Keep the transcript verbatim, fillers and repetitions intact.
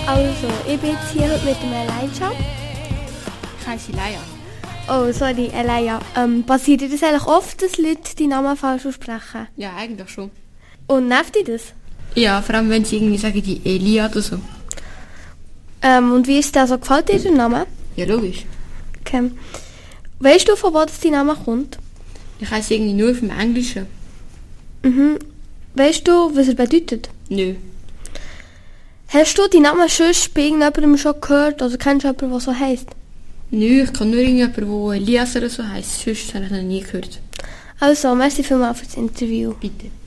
Also, ich bin jetzt hier heute mit dem Elijah. Ich heiße Leia. Oh, sorry, Elijah. Ähm, passiert dir das eigentlich oft, dass Leute die Namen falsch aussprechen? Ja, eigentlich schon. Und nervt dich das? Ja, vor allem wenn sie irgendwie sagen, die Elia oder so. Ähm, und wie ist der so? Gefällt dir der Name? Ja, logisch. Okay. Weißt du, von wo das dein Name kommt? Ich heiße irgendwie nur vom Englischen. Mhm. Weißt du, was er bedeutet? Nö. Hast du deinen Namen schon bei irgendjemandem schon gehört? Oder kennst du jemanden, der so heisst? Nö, ich kann nur irgendjemanden, der Elias oder so heisst. Sonst habe ich noch nie gehört. Also, merci vielmals für das Interview. Bitte.